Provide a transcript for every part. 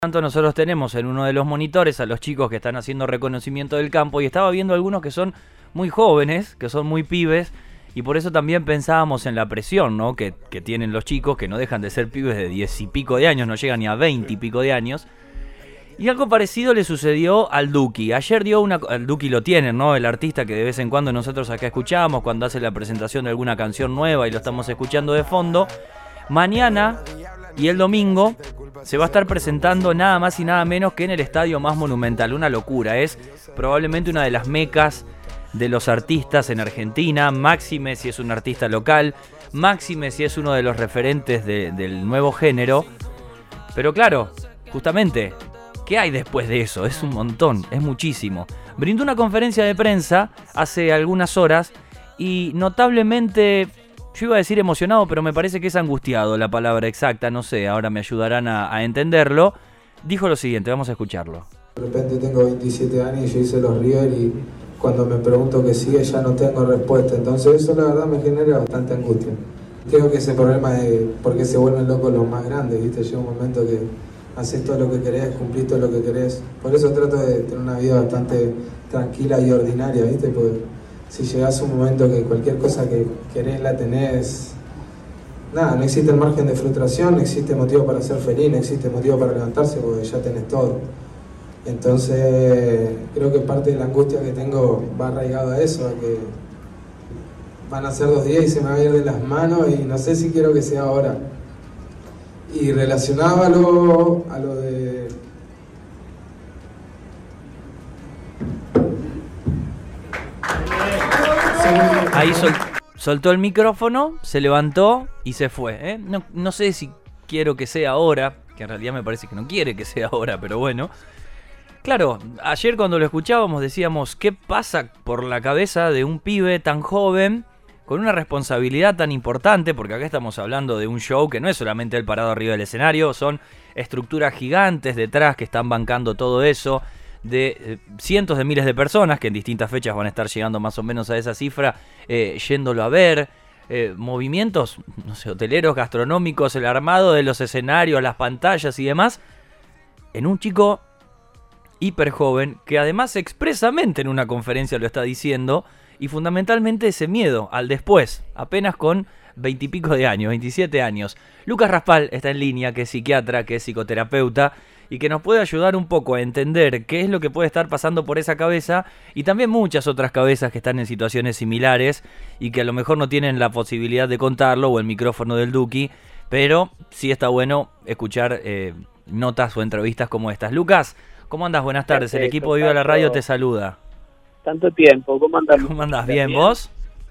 Tanto nosotros tenemos en uno de los monitores a los chicos que están haciendo reconocimiento del campo y estaba viendo algunos que son muy jóvenes, que son muy pibes, y por eso también pensábamos en la presión, ¿no? que tienen los chicos, que no dejan de ser pibes de 10 y pico de años, no llegan ni a 20 y pico de años. Y algo parecido le sucedió al Duki. Ayer dio al Duki lo tienen, ¿no? El artista que de vez en cuando nosotros acá escuchamos, cuando hace la presentación de alguna canción nueva y lo estamos escuchando de fondo. Mañana y el domingo se va a estar presentando nada más y nada menos que en el estadio más monumental. Una locura, es probablemente una de las mecas de los artistas en Argentina, máxime si es un artista local, máxime si es uno de los referentes del nuevo género. Pero claro, justamente, ¿qué hay después de eso? Es un montón, es muchísimo. Brindó una conferencia de prensa hace algunas horas y notablemente, yo iba a decir emocionado, pero me parece que es angustiado la palabra exacta, no sé, ahora me ayudarán a entenderlo. Dijo lo siguiente, vamos a escucharlo. De repente tengo 27 años y yo hice los River y cuando me pregunto qué sigue ya no tengo respuesta, entonces eso la verdad me genera bastante angustia. Creo que ese problema de por qué se vuelven locos los más grandes, ¿viste? Llega un momento que haces todo lo que querés, cumplís todo lo que querés. Por eso trato de tener una vida bastante tranquila y ordinaria, ¿viste? Porque si llegás a un momento que cualquier cosa que querés la tenés, nada, no existe el margen de frustración, no existe motivo para ser feliz, no existe motivo para levantarse porque ya tenés todo. Entonces creo que parte de la angustia que tengo va arraigado a eso, a que van a ser 2 días y se me va a ir de las manos y no sé si quiero que sea ahora. Y relacionado a lo de... Ahí soltó el micrófono, se levantó y se fue. No sé si quiero que sea ahora, que en realidad me parece que no quiere que sea ahora, pero bueno. Claro, ayer cuando lo escuchábamos decíamos, ¿qué pasa por la cabeza de un pibe tan joven con una responsabilidad tan importante? Porque acá estamos hablando de un show que no es solamente el parado arriba del escenario, son estructuras gigantes detrás que están bancando todo eso, de cientos de miles de personas que en distintas fechas van a estar llegando más o menos a esa cifra, yéndolo a ver, movimientos, no sé, hoteleros, gastronómicos, el armado de los escenarios, las pantallas y demás, en un chico hiper joven, que además expresamente en una conferencia lo está diciendo, y fundamentalmente ese miedo al después, apenas con 20 y pico de años, 27 años. Lucas Raspal está en línea, que es psiquiatra, que es psicoterapeuta, y que nos puede ayudar un poco a entender qué es lo que puede estar pasando por esa cabeza, y también muchas otras cabezas que están en situaciones similares, y que a lo mejor no tienen la posibilidad de contarlo, o el micrófono del Duki, pero sí está bueno escuchar notas o entrevistas como estas. Lucas, ¿cómo andás? Buenas tardes. El equipo de Viva la Radio te saluda. Tanto tiempo, ¿cómo andás? ¿Cómo andás? ¿Bien, vos?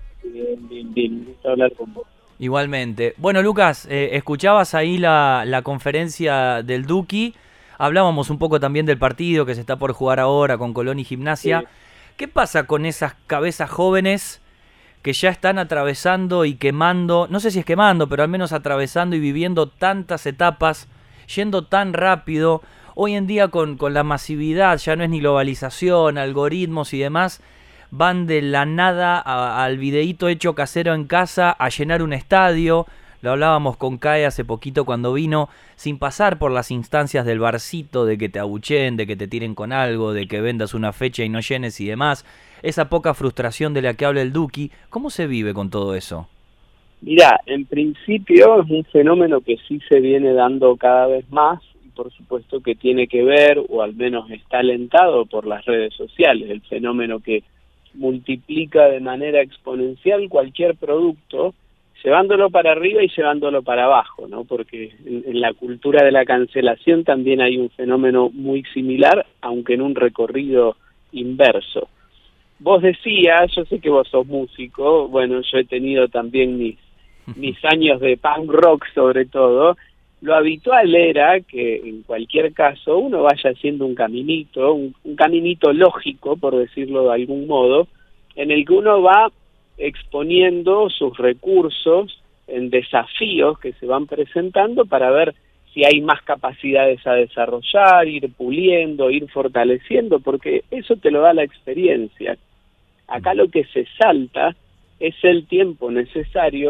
Bien, gusto hablar con vos. Igualmente. Bueno, Lucas, escuchabas ahí la conferencia del Duki, hablábamos un poco también del partido que se está por jugar ahora con Colón y Gimnasia. Sí. ¿Qué pasa con esas cabezas jóvenes que ya están atravesando y quemando, no sé si es quemando, pero al menos atravesando y viviendo tantas etapas, yendo tan rápido? Hoy en día con la masividad, ya no es ni globalización, algoritmos y demás, van de la nada al videíto hecho casero en casa a llenar un estadio. Lo hablábamos con Cae hace poquito cuando vino, sin pasar por las instancias del barcito, de que te abucheen, de que te tiren con algo, de que vendas una fecha y no llenes y demás. Esa poca frustración de la que habla el Duki, ¿cómo se vive con todo eso? Mirá, en principio es un fenómeno que sí se viene dando cada vez más, por supuesto que tiene que ver, o al menos está alentado por las redes sociales, el fenómeno que multiplica de manera exponencial cualquier producto, llevándolo para arriba y llevándolo para abajo, ¿no? Porque en la cultura de la cancelación también hay un fenómeno muy similar, aunque en un recorrido inverso. Vos decías, yo sé que vos sos músico, bueno, yo he tenido también mis años de punk rock sobre todo. Lo habitual era que en cualquier caso uno vaya haciendo un caminito lógico, por decirlo de algún modo, en el que uno va exponiendo sus recursos en desafíos que se van presentando para ver si hay más capacidades a desarrollar, ir puliendo, ir fortaleciendo, porque eso te lo da la experiencia. Acá lo que se salta es el tiempo necesario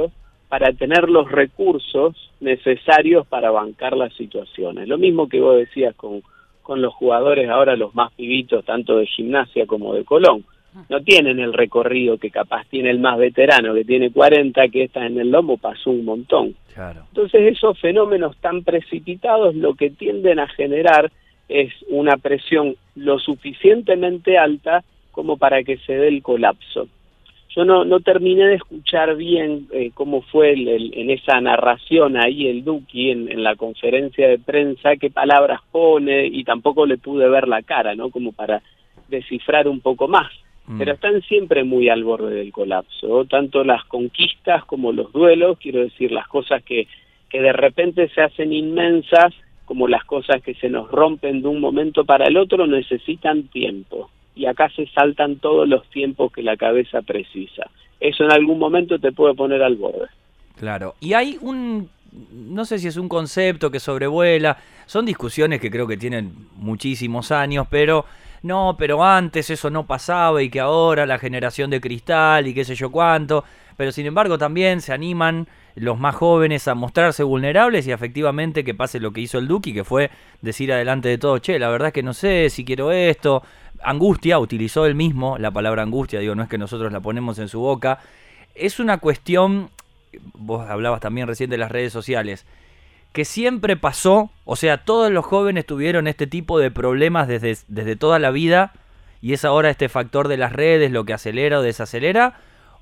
para tener los recursos necesarios para bancar las situaciones. Lo mismo que vos decías con los jugadores ahora, los más pibitos, tanto de Gimnasia como de Colón. No tienen el recorrido que capaz tiene el más veterano, que tiene 40, que está en el lomo, pasó un montón. Claro. Entonces esos fenómenos tan precipitados lo que tienden a generar es una presión lo suficientemente alta como para que se dé el colapso. Yo no terminé de escuchar bien cómo fue en esa narración ahí el Duki en la conferencia de prensa, qué palabras pone, y tampoco le pude ver la cara, ¿no? Como para descifrar un poco más. Pero están siempre muy al borde del colapso, tanto las conquistas como los duelos, quiero decir, las cosas que de repente se hacen inmensas, como las cosas que se nos rompen de un momento para el otro, necesitan tiempo. Y acá se saltan todos los tiempos que la cabeza precisa. Eso en algún momento te puede poner al borde. Claro. Y hay no sé si es un concepto que sobrevuela, son discusiones que creo que tienen muchísimos años, pero antes eso no pasaba y que ahora la generación de cristal y qué sé yo cuánto, pero sin embargo también se animan los más jóvenes a mostrarse vulnerables y efectivamente que pase lo que hizo el Duki, que fue decir adelante de todo, che, la verdad es que no sé si quiero esto. Angustia, utilizó él mismo la palabra angustia, digo, no es que nosotros la ponemos en su boca. Es una cuestión, vos hablabas también recién de las redes sociales, que siempre pasó, o sea, todos los jóvenes tuvieron este tipo de problemas desde toda la vida, y es ahora este factor de las redes lo que acelera o desacelera,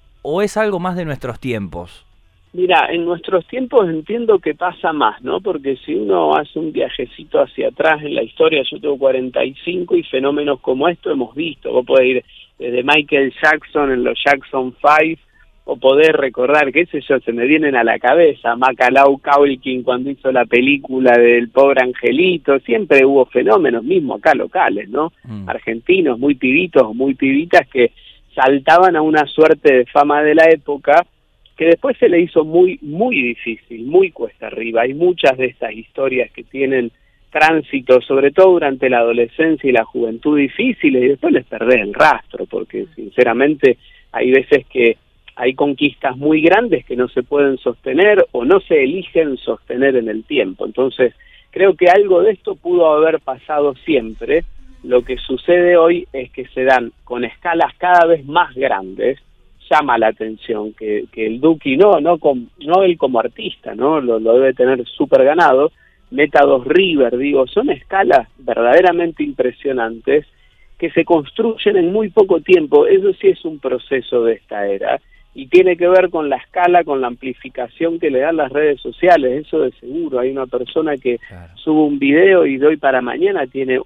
o es algo más de nuestros tiempos. Mira, en nuestros tiempos entiendo que pasa más, ¿no? Porque si uno hace un viajecito hacia atrás en la historia, yo tengo 45 y fenómenos como esto hemos visto. Vos podés ir desde Michael Jackson en los Jackson 5, o poder recordar, qué sé yo, se me vienen a la cabeza Macaulay Culkin cuando hizo la película del Pobre Angelito. Siempre hubo fenómenos, mismo acá locales, ¿no? Argentinos, muy pibitos, muy pibitas que saltaban a una suerte de fama de la época, que después se le hizo muy, muy difícil, muy cuesta arriba. Hay muchas de estas historias que tienen tránsito, sobre todo durante la adolescencia y la juventud, difíciles, y después les perdés el rastro, porque sinceramente hay veces que hay conquistas muy grandes que no se pueden sostener o no se eligen sostener en el tiempo. Entonces, creo que algo de esto pudo haber pasado siempre. Lo que sucede hoy es que se dan con escalas cada vez más grandes. Llama la atención que el Duki, no él como artista, ¿no? Lo debe tener súper ganado. Meta 2 River, digo, son escalas verdaderamente impresionantes que se construyen en muy poco tiempo. Eso sí es un proceso de esta era y tiene que ver con la escala, con la amplificación que le dan las redes sociales, eso de seguro. Hay una persona que sube un video y de hoy para mañana tiene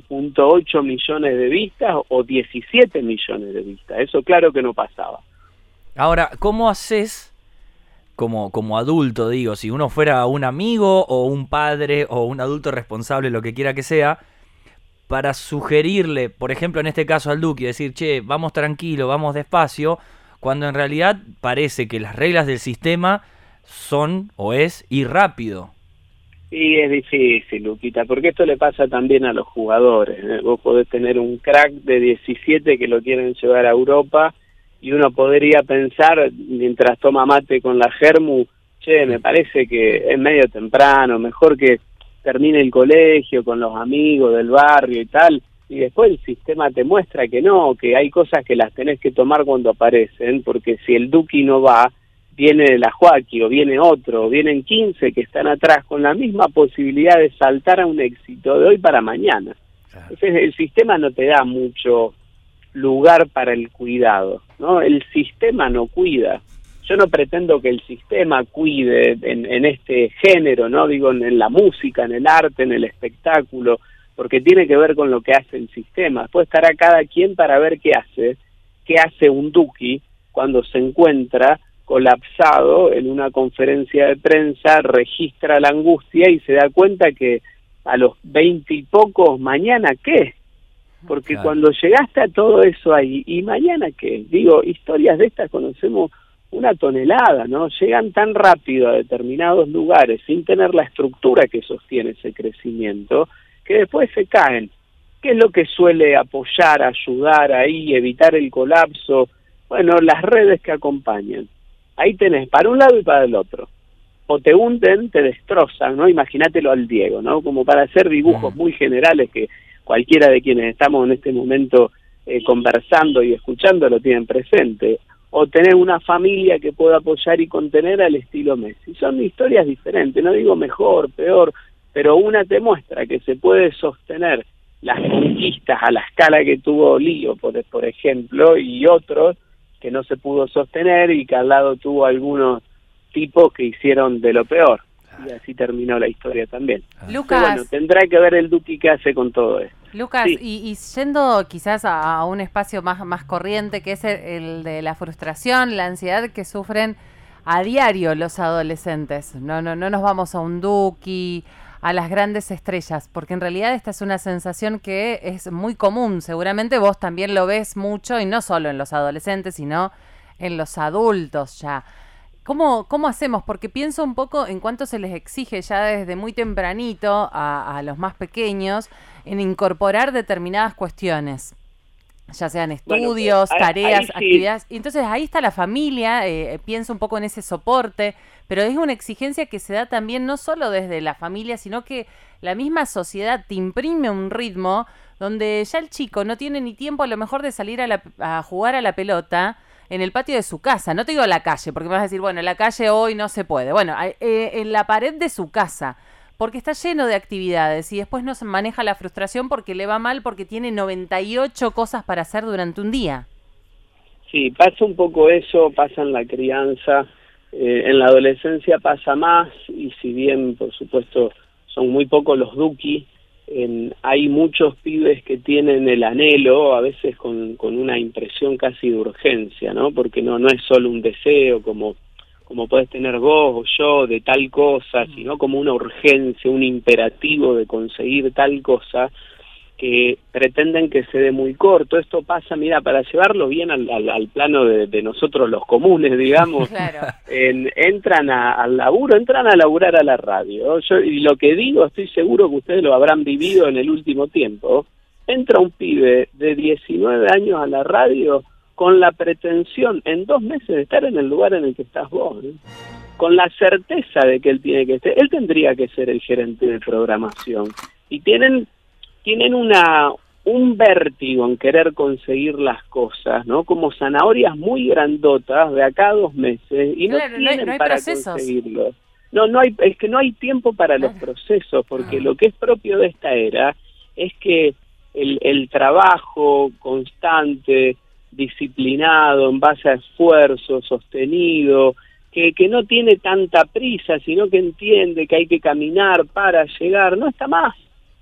1.8 millones de vistas o 17 millones de vistas. Eso claro que no pasaba. Ahora, ¿cómo haces como adulto, digo, si uno fuera un amigo o un padre o un adulto responsable, lo que quiera que sea, para sugerirle, por ejemplo, en este caso al Duki, decir, che, vamos tranquilo, vamos despacio, cuando en realidad parece que las reglas del sistema son o es ir rápido? Y es difícil, Luquita, porque esto le pasa también a los jugadores, ¿eh? Vos podés tener un crack de 17 que lo quieren llevar a Europa, y uno podría pensar, mientras toma mate con la germu, che, me parece que es medio temprano, mejor que termine el colegio con los amigos del barrio y tal, y después el sistema te muestra que no, que hay cosas que las tenés que tomar cuando aparecen, porque si el Duki no va, viene la Joaquí, o viene otro, o vienen 15 que están atrás con la misma posibilidad de saltar a un éxito de hoy para mañana. Claro. Entonces el sistema no te da mucho lugar para el cuidado, ¿no? El sistema no cuida. Yo no pretendo que el sistema cuide en este género, ¿no? Digo, en la música, en el arte, en el espectáculo, porque tiene que ver con lo que hace el sistema. Después estará cada quien para ver qué hace un Duki cuando se encuentra colapsado en una conferencia de prensa, registra la angustia y se da cuenta que a los 20 y pocos, ¿mañana qué? Porque claro, cuando llegaste a todo eso ahí, ¿y mañana qué? Digo, historias de estas conocemos una tonelada, ¿no? Llegan tan rápido a determinados lugares sin tener la estructura que sostiene ese crecimiento, que después se caen. ¿Qué es lo que suele apoyar, ayudar ahí, evitar el colapso? Bueno, las redes que acompañan. ahí tenés para un lado y para el otro. O te hunden, te destrozan, ¿no? Imagínatelo al Diego, ¿no? Como para hacer dibujos muy generales que cualquiera de quienes estamos en este momento conversando y escuchando lo tienen presente. O tener una familia que pueda apoyar y contener al estilo Messi. Son historias diferentes, no digo mejor, peor, pero una te muestra que se puede sostener las conquistas a la escala que tuvo Lío, por ejemplo, y otros que no se pudo sostener y que al lado tuvo algunos tipos que hicieron de lo peor. Y así terminó la historia también. Lucas, pero bueno, tendrá que ver el Duki qué hace con todo esto. Lucas, Sí. y yendo quizás a un espacio más corriente, que es el de la frustración, la ansiedad que sufren a diario los adolescentes. No nos vamos a un Duki, a las grandes estrellas, porque en realidad esta es una sensación que es muy común. Seguramente vos también lo ves mucho, y no solo en los adolescentes, sino en los adultos ya. ¿Cómo hacemos? Porque pienso un poco en cuánto se les exige ya desde muy tempranito a los más pequeños en incorporar determinadas cuestiones, ya sean estudios, tareas, ahí sí. actividades. Y entonces ahí está la familia, pienso un poco en ese soporte, pero es una exigencia que se da también no solo desde la familia, sino que la misma sociedad te imprime un ritmo donde ya el chico no tiene ni tiempo a lo mejor de salir a jugar a la pelota en el patio de su casa. No te digo la calle, porque me vas a decir, bueno, en la calle hoy no se puede. Bueno, en la pared de su casa, porque está lleno de actividades y después no se maneja la frustración porque le va mal, porque tiene 98 cosas para hacer durante un día. Sí, pasa un poco eso, pasa en la crianza, en la adolescencia pasa más, y si bien, por supuesto, son muy pocos los Duki, hay muchos pibes que tienen el anhelo, a veces con una impresión casi de urgencia, ¿no? Porque no es solo un deseo como podés tener vos o yo de tal cosa, sino como una urgencia, un imperativo de conseguir tal cosa, que pretenden que se dé muy corto. Esto pasa, mira, para llevarlo bien al plano de nosotros los comunes, digamos, Claro. Entran al laburo, entran a laburar a la radio. Y lo que digo, estoy seguro que ustedes lo habrán vivido en el último tiempo. Entra un pibe de 19 años a la radio con la pretensión en 2 meses de estar en el lugar en el que estás vos, ¿eh? Con la certeza de que él tendría que ser el gerente de programación. Y tienen un vértigo en querer conseguir las cosas, ¿no? Como zanahorias muy grandotas de acá a 2 meses, y claro, no tienen no hay para procesos. conseguirlo. Es que no hay tiempo para los procesos, porque lo que es propio de esta era es que el trabajo constante, disciplinado, en base a esfuerzo, sostenido, que no tiene tanta prisa, sino que entiende que hay que caminar para llegar, no está más.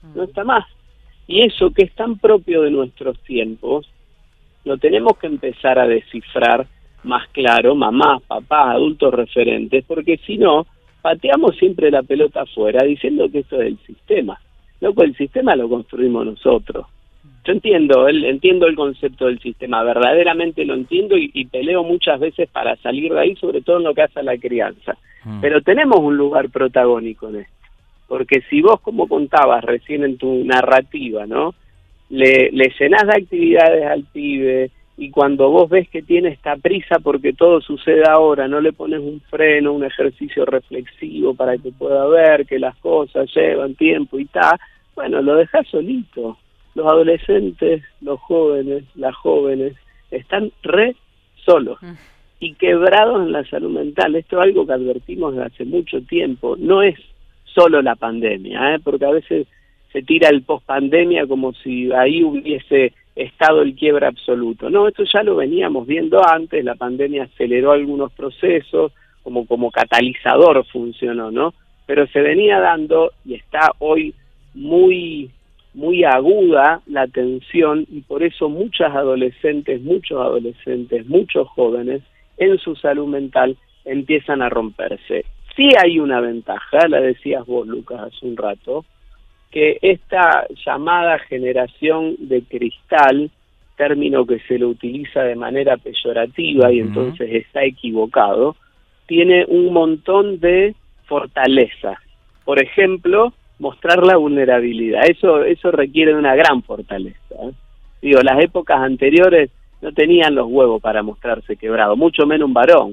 Y eso que es tan propio de nuestros tiempos, lo tenemos que empezar a descifrar más claro, mamás, papás, adultos referentes, porque si no, pateamos siempre la pelota afuera diciendo que esto es el sistema. Loco, el sistema lo construimos nosotros. Yo entiendo el concepto del sistema, verdaderamente lo entiendo y peleo muchas veces para salir de ahí, sobre todo en lo que hace a la crianza. Pero tenemos un lugar protagónico en esto. Porque si vos, como contabas recién en tu narrativa, ¿no? Le llenás de actividades al pibe, y cuando vos ves que tiene esta prisa porque todo sucede ahora, no le pones un freno, un ejercicio reflexivo para que pueda ver que las cosas llevan tiempo y tal, bueno, lo dejás solito. Los adolescentes, los jóvenes, las jóvenes, están re solos y quebrados en la salud mental. Esto es algo que advertimos desde hace mucho tiempo. No es solo la pandemia, porque a veces se tira el post-pandemia como si ahí hubiese estado el quiebre absoluto. No, esto ya lo veníamos viendo antes, la pandemia aceleró algunos procesos, como catalizador funcionó, ¿no? Pero se venía dando y está hoy muy aguda la tensión, y por eso muchos adolescentes, muchos jóvenes en su salud mental empiezan a romperse. Sí hay una ventaja, la decías vos, Lucas, hace un rato, que esta llamada generación de cristal, término que se lo utiliza de manera peyorativa y entonces está equivocado, tiene un montón de fortaleza. Por ejemplo, mostrar la vulnerabilidad. Eso requiere de una gran fortaleza, ¿eh? Digo, las épocas anteriores no tenían los huevos para mostrarse quebrado, mucho menos un varón.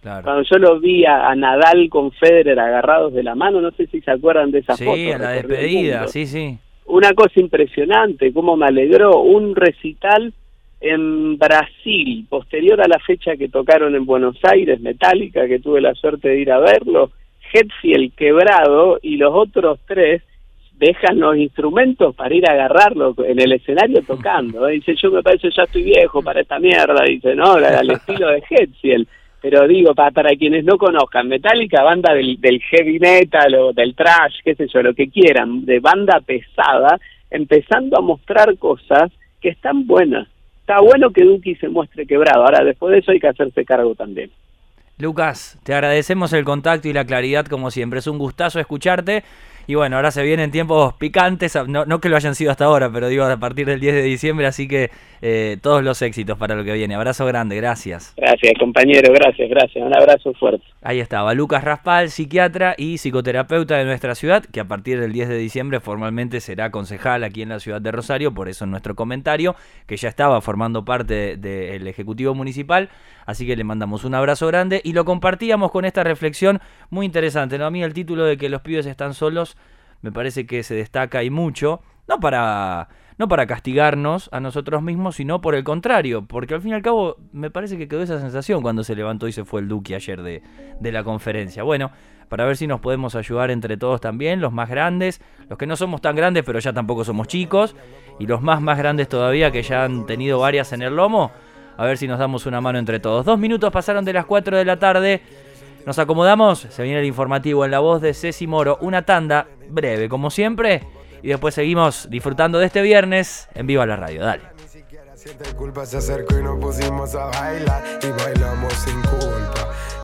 Claro. Cuando yo lo vi a Nadal con Federer agarrados de la mano, no sé si se acuerdan de esa foto. Sí, en la despedida, sí. Una cosa impresionante, cómo me alegró, un recital en Brasil, posterior a la fecha que tocaron en Buenos Aires, Metallica, que tuve la suerte de ir a verlo, Hetfield quebrado y los otros 3 dejan los instrumentos para ir a agarrarlo en el escenario tocando. Dice, yo me parece ya estoy viejo para esta mierda, dice, no, al estilo de Hetfield. Pero digo, para quienes no conozcan, Metallica, banda del heavy metal o del thrash, qué sé yo, lo que quieran, de banda pesada, empezando a mostrar cosas que están buenas. Está bueno que Duki se muestre quebrado, ahora después de eso hay que hacerse cargo también. Lucas, te agradecemos el contacto y la claridad como siempre, es un gustazo escucharte. Y bueno, ahora se vienen tiempos picantes, no que lo hayan sido hasta ahora, pero digo a partir del 10 de diciembre, así que todos los éxitos para lo que viene. Abrazo grande, gracias. Gracias, compañero, gracias, un abrazo fuerte. Ahí estaba Lucas Raspal, psiquiatra y psicoterapeuta de nuestra ciudad, que a partir del 10 de diciembre formalmente será concejal aquí en la ciudad de Rosario, por eso en nuestro comentario, que ya estaba formando parte del Ejecutivo Municipal, así que le mandamos un abrazo grande y lo compartíamos con esta reflexión muy interesante, ¿no? A mí el título de que los pibes están solos me parece que se destaca y mucho, no para castigarnos a nosotros mismos, sino por el contrario, porque al fin y al cabo me parece que quedó esa sensación cuando se levantó y se fue el Duki ayer de la conferencia. Bueno, para ver si nos podemos ayudar entre todos también, los más grandes, los que no somos tan grandes pero ya tampoco somos chicos, y los más grandes todavía que ya han tenido varias en el lomo, a ver si nos damos una mano entre todos. 2 minutos pasaron de las 4 de la tarde. Nos acomodamos, se viene el informativo en la voz de Ceci Moro, una tanda breve como siempre, y después seguimos disfrutando de este viernes en Viva la Radio. Dale. Siente culpa, se acercó y nos pusimos a bailar y bailamos sin culpa.